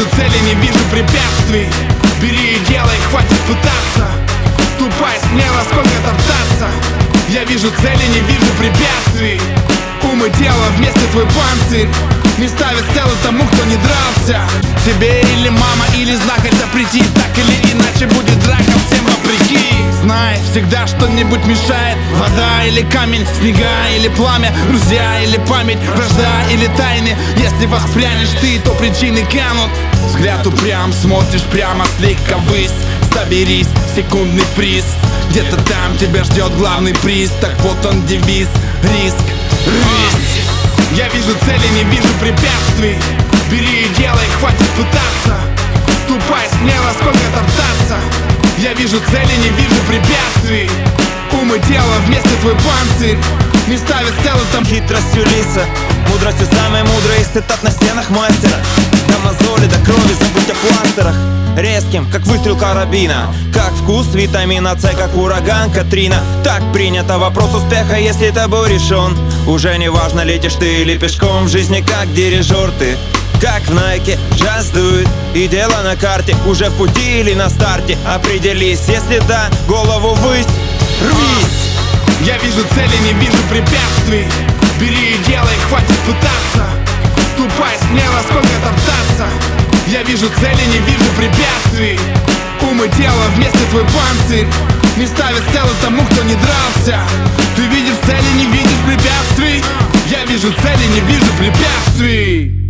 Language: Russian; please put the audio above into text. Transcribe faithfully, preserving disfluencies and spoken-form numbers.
вижу цели, не вижу препятствий. Бери и делай, хватит пытаться. Ступай смело, сколько топтаться. Я вижу цели, не вижу препятствий. Ум и дело вместе твой панцирь. Не ставят целу тому, кто не дрался. Тебе или мама, или знахарь запретит. Так или иначе будет драка, всем вопреки. Знай, всегда что-нибудь мешает. Вода или камень, снега или пламя, друзья или память, вражда или тайны. Если воспрянешь ты, то причины канут. Взгляд упрям, смотришь прямо слегка ввысь. Соберись, секундный приз. Где-то там тебя ждет главный приз. Так вот он девиз, риск, рысь. Я вижу цели, не вижу препятствий. Бери и делай, хватит пытаться. Ступай смело, сколько топтаться. Я вижу цели, не вижу препятствий. Ум и дело вместе твой панцирь. Не ставят целу там хитростью лиса, мудростью самой мудрой из цитат на стенах мастера. До мозоли, до крови, забудь о пластерах. Резким, как выстрел карабина. Как вкус витамина С, как ураган Катрина. Так принято, вопрос успеха, если тобой решен. Уже не важно, летишь ты или пешком. В жизни как дирижер ты, как в Найке, джаз дует, и дело на карте. Уже в пути или на старте, определись. Если да, голову ввысь, рвись. Я вижу цели, не вижу препятствий. Бери и делай, хватит пытаться. Ступай смело, сколько топтаться. Я вижу цели, не вижу препятствий. Ум и дело вместе твой панцирь. Не ставят целу тому, кто не дрался. Ты видишь цели, не видишь препятствий. Я вижу цели, не вижу препятствий.